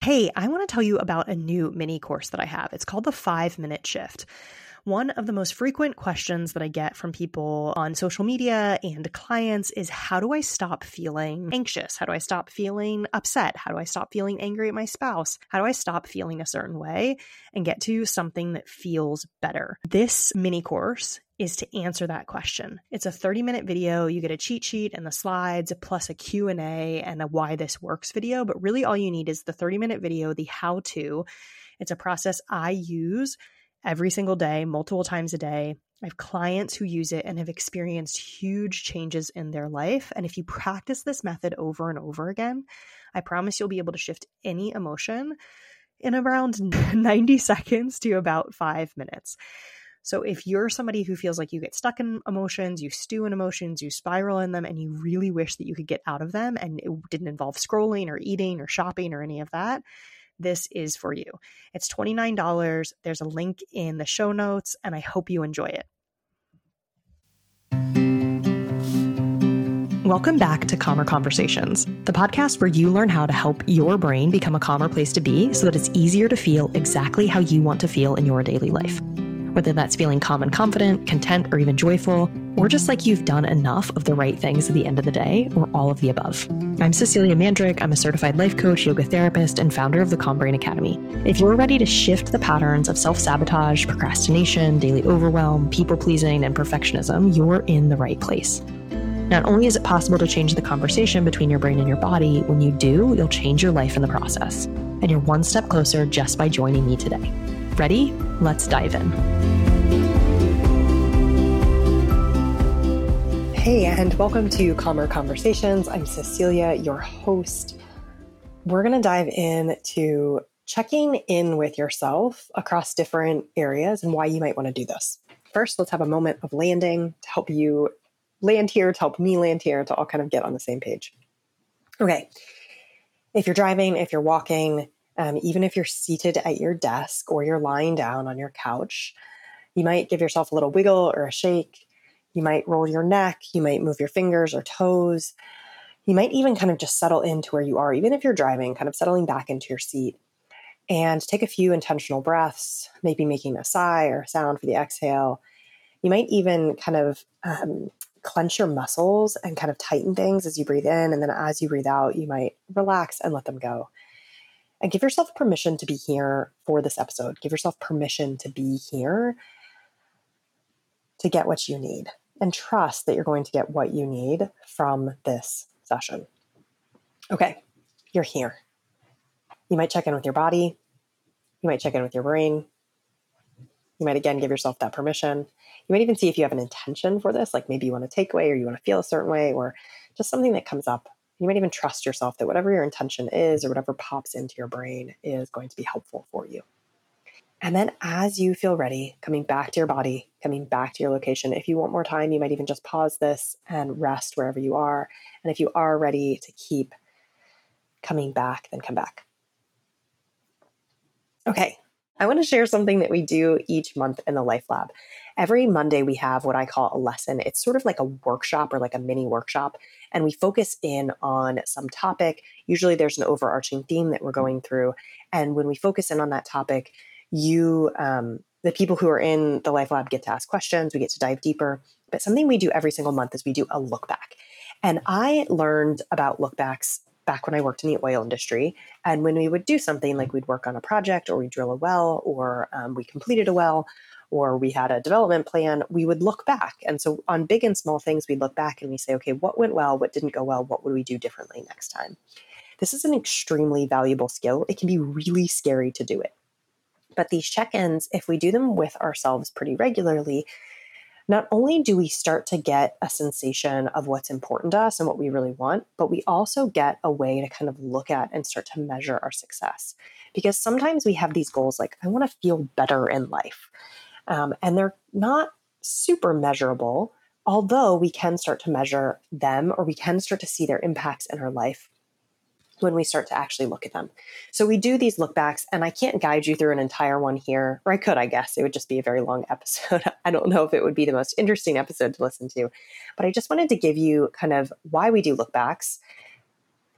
Hey, I want to tell you about a new mini course that I have. It's called the 5 Minute Shift. One of the most frequent questions that I get from people on social media and clients is, how do I stop feeling anxious? How do I stop feeling upset? How do I stop feeling angry at my spouse? How do I stop feeling a certain way and get to something that feels better? This mini course is to answer that question. It's a 30-minute video. You get a cheat sheet and the slides, plus a Q&A and a why this works video. But really all you need is the 30-minute video, the how-to. It's a process I use every single day, multiple times a day. I have clients who use it and have experienced huge changes in their life. And if you practice this method over and over again, I promise you'll be able to shift any emotion in around 90 seconds to about 5 minutes. So if you're somebody who feels like you get stuck in emotions, you stew in emotions, you spiral in them, and you really wish that you could get out of them and it didn't involve scrolling or eating or shopping or any of that, this is for you. It's $29. There's a link in the show notes, and I hope you enjoy it. Welcome back to Calmer Conversations, the podcast where you learn how to help your brain become a calmer place to be so that it's easier to feel exactly how you want to feel in your daily life. Whether that's feeling calm and confident, content, or even joyful, or just like you've done enough of the right things at the end of the day, or all of the above. I'm Cecilia Mandrick. I'm a certified life coach, yoga therapist, and founder of the Calm Brain Academy. If you're ready to shift the patterns of self-sabotage, procrastination, daily overwhelm, people-pleasing, and perfectionism, you're in the right place. Not only is it possible to change the conversation between your brain and your body, when you do, you'll change your life in the process. And you're one step closer just by joining me today. Ready? Let's dive in. Hey, and welcome to Calmer Conversations. I'm Cecilia, your host. We're going to dive into checking in with yourself across different areas and why you might want to do this. First, let's have a moment of landing to help you land here, to help me land here, to all kind of get on the same page. Okay. If you're driving, if you're walking, even if you're seated at your desk or you're lying down on your couch, you might give yourself a little wiggle or a shake. You might roll your neck. You might move your fingers or toes. You might even kind of just settle into where you are, even if you're driving, kind of settling back into your seat, and take a few intentional breaths, maybe making a sigh or a sound for the exhale. You might even kind of clench your muscles and kind of tighten things as you breathe in. And then as you breathe out, you might relax and let them go. And give yourself permission to be here for this episode. Give yourself permission to be here to get what you need. And trust that you're going to get what you need from this session. Okay, you're here. You might check in with your body. You might check in with your brain. You might, again, give yourself that permission. You might even see if you have an intention for this, like maybe you want to take away or you want to feel a certain way or just something that comes up. You might even trust yourself that whatever your intention is or whatever pops into your brain is going to be helpful for you. And then as you feel ready, coming back to your body, coming back to your location, if you want more time, you might even just pause this and rest wherever you are. And if you are ready to keep coming back, then come back. Okay, I want to share something that we do each month in the Life Lab. Every Monday, we have what I call a lesson. It's sort of like a workshop or like a mini workshop, and we focus in on some topic. Usually there's an overarching theme that we're going through. And when we focus in on that topic, the people who are in the Life Lab get to ask questions. We get to dive deeper. But something we do every single month is we do a look back. And I learned about look backs back when I worked in the oil industry. And when we would do something like we'd work on a project or we drill a well or we completed a well or we had a development plan, we would look back. And so on big and small things, we'd look back and we say, okay, what went well? What didn't go well? What would we do differently next time? This is an extremely valuable skill. It can be really scary to do it. But these check-ins, if we do them with ourselves pretty regularly, not only do we start to get a sensation of what's important to us and what we really want, but we also get a way to kind of look at and start to measure our success. Because sometimes we have these goals like, I want to feel better in life. And they're not super measurable, although we can start to measure them or we can start to see their impacts in our life when we start to actually look at them. So we do these look backs, and I can't guide you through an entire one here, or I could, I guess. It would just be a very long episode. I don't know if it would be the most interesting episode to listen to, but I just wanted to give you kind of why we do look backs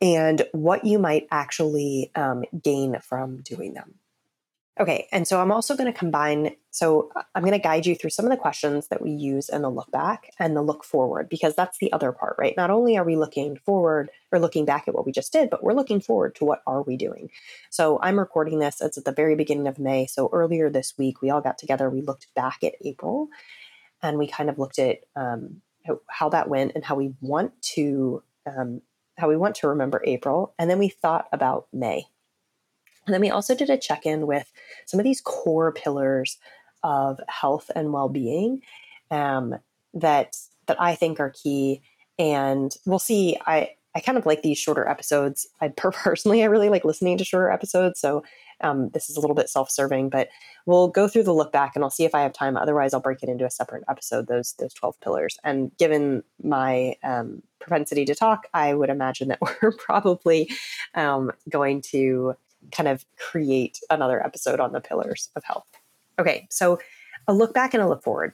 and what you might actually gain from doing them. Okay, and so I'm also going to combine, so I'm going to guide you through some of the questions that we use in the look back and the look forward, because that's the other part, right? Not only are we looking forward or looking back at what we just did, but we're looking forward to what are we doing. So I'm recording this, it's at the very beginning of May. So earlier this week, we all got together, we looked back at April, and we kind of looked at how that went and how we want to remember April. And then we thought about May. And then we also did a check-in with some of these core pillars of health and well-being that I think are key. And we'll see. I kind of like these shorter episodes. Personally, I really like listening to shorter episodes. So this is a little bit self-serving, but we'll go through the look back and I'll see if I have time. Otherwise, I'll break it into a separate episode, those 12 pillars. And given my propensity to talk, I would imagine that we're probably going to kind of create another episode on the pillars of health. Okay, so a look back and a look forward.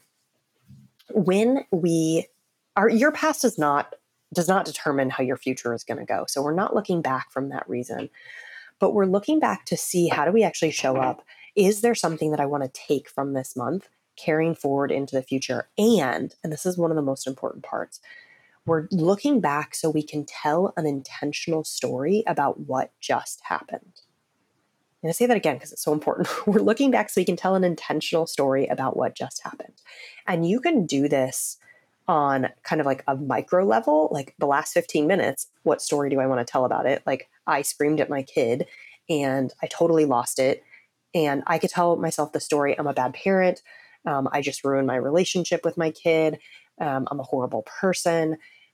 Your past does not determine how your future is going to go. So we're not looking back from that reason, but we're looking back to see, how do we actually show up? Is there something that I want to take from this month, carrying forward into the future? And this is one of the most important parts, we're looking back so we can tell an intentional story about what just happened. I'm going to say that again because it's so important. We're looking back so we can tell an intentional story about what just happened. And you can do this on kind of like a micro level, like the last 15 minutes, what story do I want to tell about it? Like, I screamed at my kid and I totally lost it. And I could tell myself the story, I'm a bad parent. I just ruined my relationship with my kid. I'm a horrible person.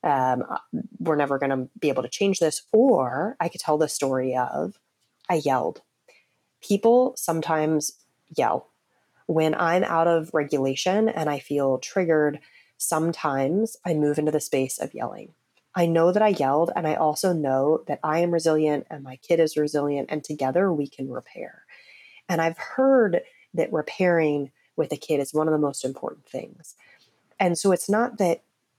We're never going to be able to change this. Or I could tell the story of, I yelled. People sometimes yell. When I'm out of regulation and I feel triggered, sometimes I move into the space of yelling. I know that I yelled, and I also know that I am resilient and my kid is resilient, and together we can repair. And I've heard that repairing with a kid is one of the most important things. And so it's not that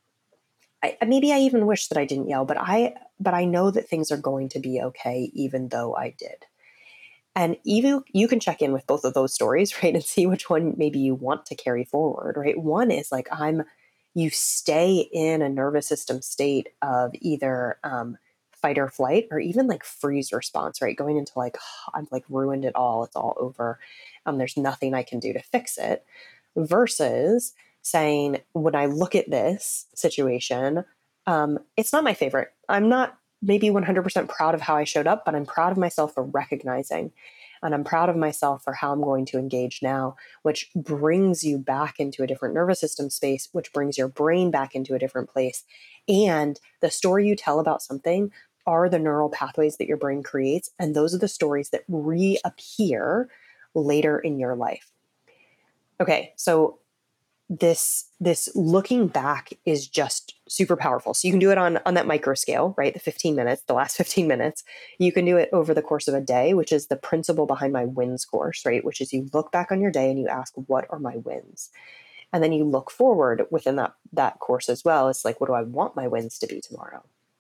maybe I even wish that I didn't yell, but I know that things are going to be okay, even though I did. And even you can check in with both of those stories, right? And see which one maybe you want to carry forward, right? One is like, you stay in a nervous system state of either fight or flight, or even like freeze response, right? Going into like, oh, I've like ruined it all. It's all over. There's nothing I can do to fix it. Versus saying, when I look at this situation, it's not my favorite. I'm not maybe 100% proud of how I showed up, but I'm proud of myself for recognizing, and I'm proud of myself for how I'm going to engage now, which brings you back into a different nervous system space, which brings your brain back into a different place. And the story you tell about something are the neural pathways that your brain creates. And those are the stories that reappear later in your life. Okay, so this looking back is just super powerful. So you can do it on that micro scale, right? The last 15 minutes. You can do it over the course of a day, which is the principle behind my wins course, right? Which is you look back on your day and you ask, what are my wins? And then you look forward within that course as well. It's like, what do I want my wins to be tomorrow?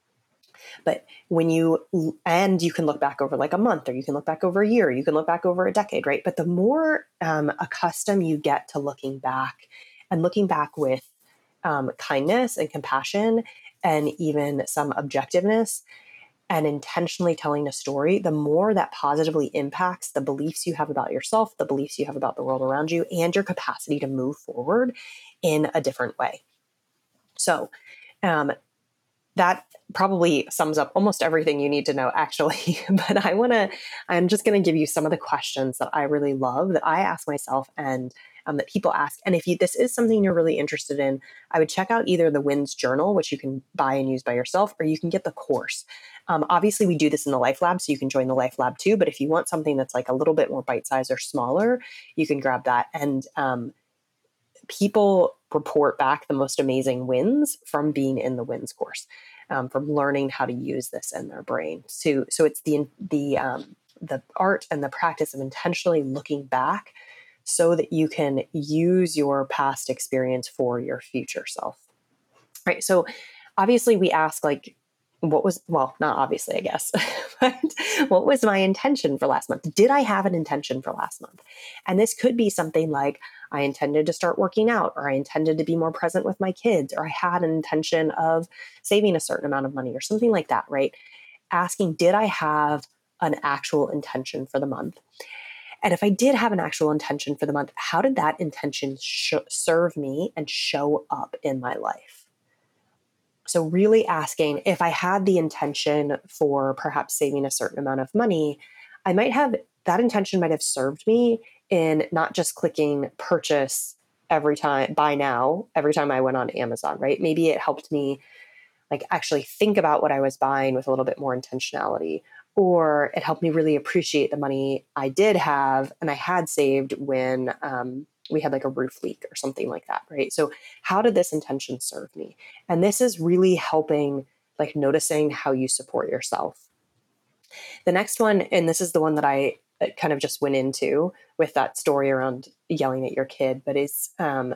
But you can look back over like a month, or you can look back over a year, you can look back over a decade, right? But the more accustomed you get to looking back, and looking back with kindness and compassion and even some objectiveness and intentionally telling a story, the more that positively impacts the beliefs you have about yourself, the beliefs you have about the world around you, and your capacity to move forward in a different way. So that probably sums up almost everything you need to know, actually. But I'm just going to give you some of the questions that I really love, that I ask myself, and that people ask. And if this is something you're really interested in, I would check out either the Wins Journal, which you can buy and use by yourself, or you can get the course. Obviously, we do this in the Life Lab, so you can join the Life Lab too. But if you want something that's like a little bit more bite-sized or smaller, you can grab that. And people report back the most amazing wins from being in the Wins course, from learning how to use this in their brain. So it's the art and the practice of intentionally looking back so that you can use your past experience for your future self. Right. So obviously we ask, like, not obviously, I guess, but what was my intention for last month? Did I have an intention for last month? And this could be something like I intended to start working out, or I intended to be more present with my kids, or I had an intention of saving a certain amount of money or something like that, right? Asking, did I have an actual intention for the month? And if I did have an actual intention for the month, how did that intention serve me and show up in my life? So really asking, if I had the intention for perhaps saving a certain amount of money, that intention might have served me in not just clicking purchase buy now, every time I went on Amazon, right? Maybe it helped me like actually think about what I was buying with a little bit more intentionality, or it helped me really appreciate the money I did have and I had saved when we had like a roof leak or something like that, right? So how did this intention serve me? And this is really helping, like noticing how you support yourself. The next one, and this is the one that I kind of just went into with that story around yelling at your kid, but it's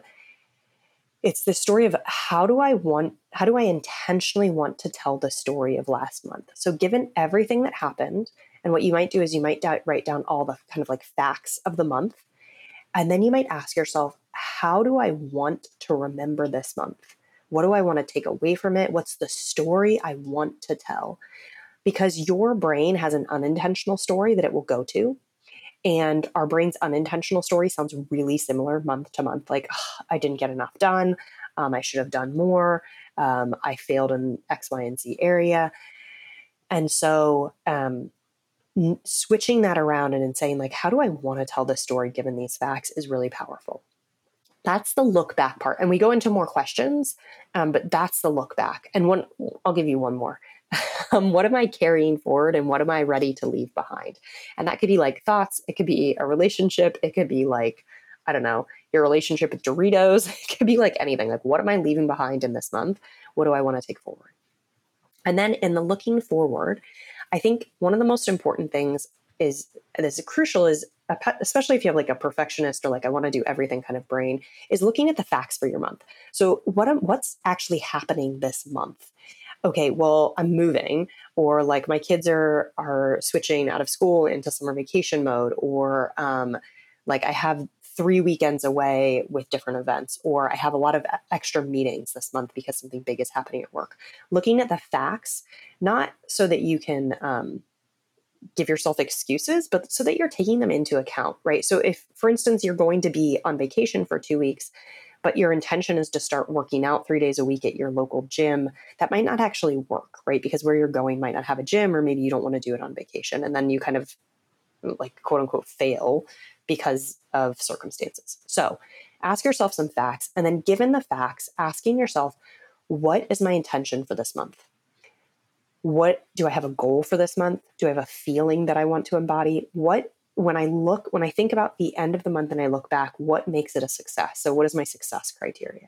the story of how do I intentionally want to tell the story of last month? So given everything that happened, and what you might do is you might write down all the kind of like facts of the month. And then you might ask yourself, how do I want to remember this month? What do I want to take away from it? What's the story I want to tell? Because your brain has an unintentional story that it will go to. And our brain's unintentional story sounds really similar month to month. Like, oh, I didn't get enough done. I should have done more. I failed in X, Y, and Z area. And so switching that around and saying like, how do I want to tell this story given these facts is really powerful. That's the look back part. And we go into more questions, but that's the look back. And I'll give you one more. What am I carrying forward and what am I ready to leave behind? And that could be like thoughts. It could be a relationship. It could be like, I don't know, your relationship with Doritos. It could be like anything. Like, what am I leaving behind in this month? What do I want to take forward? And then in the looking forward, I think one of the most important things is crucial, especially if you have like a perfectionist or like I want to do everything kind of brain, is looking at the facts for your month. So what's actually happening this month? Okay, well, I'm moving, or like my kids are switching out of school into summer vacation mode, or like I have 3 weekends away with different events, or I have a lot of extra meetings this month because something big is happening at work. Looking at the facts, not so that you can give yourself excuses, but so that you're taking them into account, right? So if, for instance, you're going to be on vacation for 2 weeks, but your intention is to start working out 3 days a week at your local gym, that might not actually work, right? Because where you're going might not have a gym, or maybe you don't want to do it on vacation. And then you kind of like quote unquote fail because of circumstances. So ask yourself some facts, and then given the facts, asking yourself, what is my intention for this month? What do I have a goal for this month? Do I have a feeling that I want to embody? When I think about the end of the month and I look back, what makes it a success? So what is my success criteria?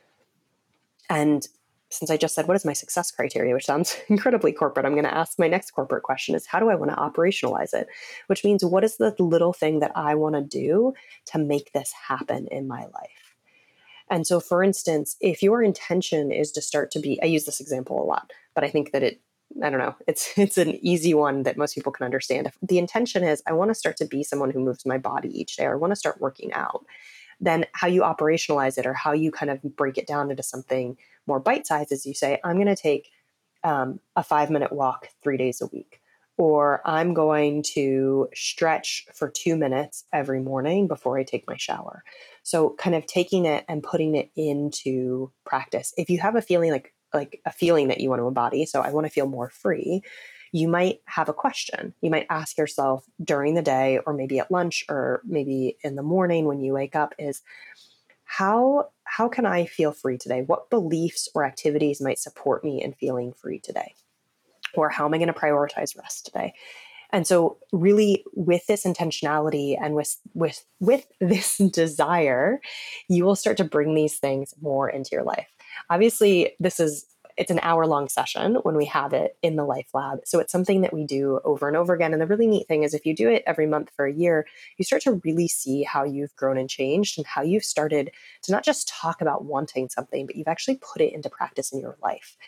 And since I just said, what is my success criteria, which sounds incredibly corporate, I'm going to ask my next corporate question is, how do I want to operationalize it? Which means, what is the little thing that I want to do to make this happen in my life? And so, for instance, if your intention is to start to be, I use this example a lot, but I think that I don't know, it's an easy one that most people can understand. If the intention is, I want to start to be someone who moves my body each day, or I want to start working out, then how you operationalize it, or how you kind of break it down into something more bite-sized, is you say, I'm going to take a 5-minute walk 3 days a week, or I'm going to stretch for 2 minutes every morning before I take my shower. So kind of taking it and putting it into practice. If you have a feeling like a feeling that you want to embody, so I want to feel more free, you might have a question. You might ask yourself during the day, or maybe at lunch, or maybe in the morning when you wake up, is how can I feel free today? What beliefs or activities might support me in feeling free today? Or how am I going to prioritize rest today? And so really with this intentionality and with this desire, you will start to bring these things more into your life. Obviously, it's an hour-long session when we have it in the Life Lab. So it's something that we do over and over again. And the really neat thing is if you do it every month for a year, you start to really see how you've grown and changed, and how you've started to not just talk about wanting something, but you've actually put it into practice in your life.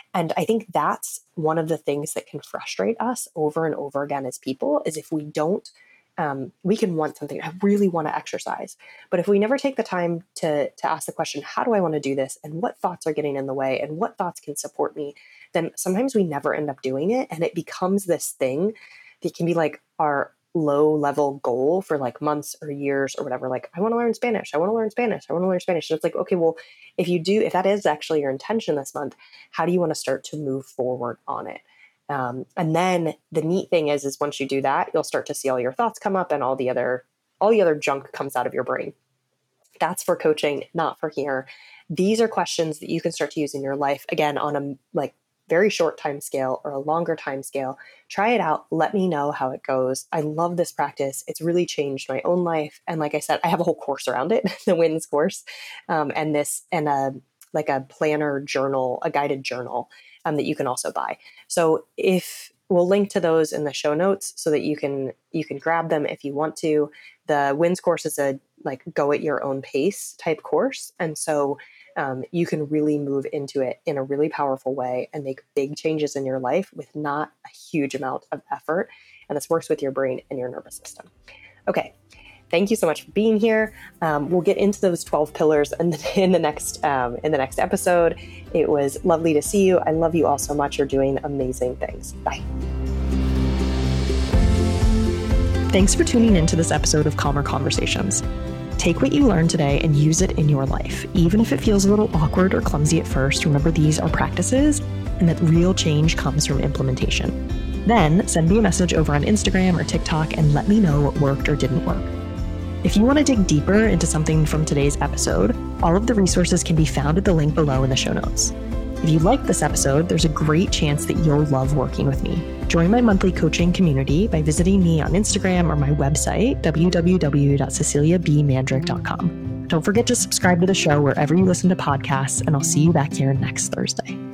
And I think that's one of the things that can frustrate us over and over again as people, is if we don't, we can want something. I really want to exercise. But if we never take the time to ask the question, how do I want to do this? And what thoughts are getting in the way? And what thoughts can support me? Then sometimes we never end up doing it. And it becomes this thing that can be like our low level goal for like months or years or whatever. Like, I want to learn Spanish. I want to learn Spanish. I want to learn Spanish. And it's like, okay, well, if that is actually your intention this month, how do you want to start to move forward on it? And then the neat thing is once you do that, you'll start to see all your thoughts come up and all the other junk comes out of your brain. That's for coaching, not for here. These are questions that you can start to use in your life, again, on a very short time scale or a longer time scale. Try it out. Let me know how it goes. I love this practice. It's really changed my own life. And like I said, I have a whole course around it, the WINS course, and a planner journal, a guided journal that you can also buy. So we'll link to those in the show notes so that you can grab them if you want to. The WINS course is a go at your own pace type course. And so you can really move into it in a really powerful way and make big changes in your life with not a huge amount of effort. And this works with your brain and your nervous system. Okay. Thank you so much for being here. We'll get into those 12 pillars in the next episode. It was lovely to see you. I love you all so much. You're doing amazing things. Bye. Thanks for tuning into this episode of Calmer Conversations. Take what you learned today and use it in your life. Even if it feels a little awkward or clumsy at first, remember these are practices and that real change comes from implementation. Then send me a message over on Instagram or TikTok and let me know what worked or didn't work. If you want to dig deeper into something from today's episode, all of the resources can be found at the link below in the show notes. If you like this episode, there's a great chance that you'll love working with me. Join my monthly coaching community by visiting me on Instagram or my website, www.ceciliabmandrick.com. Don't forget to subscribe to the show wherever you listen to podcasts, and I'll see you back here next Thursday.